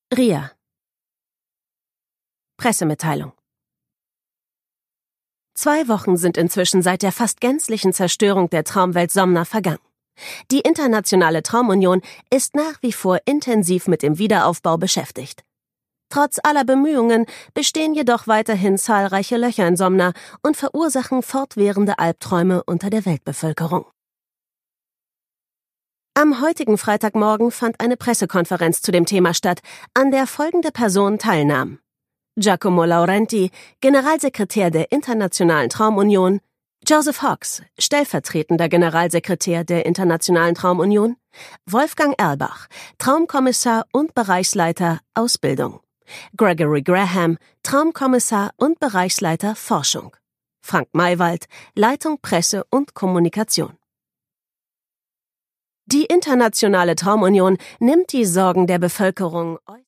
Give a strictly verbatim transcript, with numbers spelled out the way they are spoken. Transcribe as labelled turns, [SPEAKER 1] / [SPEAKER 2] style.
[SPEAKER 1] R I A. Pressemitteilung. Zwei Wochen sind inzwischen seit der fast gänzlichen Zerstörung der Traumwelt Somna vergangen. Die Internationale Traumunion ist nach wie vor intensiv mit dem Wiederaufbau beschäftigt. Trotz aller Bemühungen bestehen jedoch weiterhin zahlreiche Löcher in Somna und verursachen fortwährende Albträume unter der Weltbevölkerung. Am heutigen Freitagmorgen fand eine Pressekonferenz zu dem Thema statt, an der folgende Personen teilnahmen: Giacomo Laurenti, Generalsekretär der Internationalen Traumunion, Joseph Hawkes, stellvertretender Generalsekretär der Internationalen Traumunion, Wolfgang Erlbach, Traumkommissar und Bereichsleiter Ausbildung, Gregory Graham, Traumkommissar und Bereichsleiter Forschung, Frank Maywald, Leitung Presse und Kommunikation. Die Internationale Traumunion nimmt die Sorgen der Bevölkerung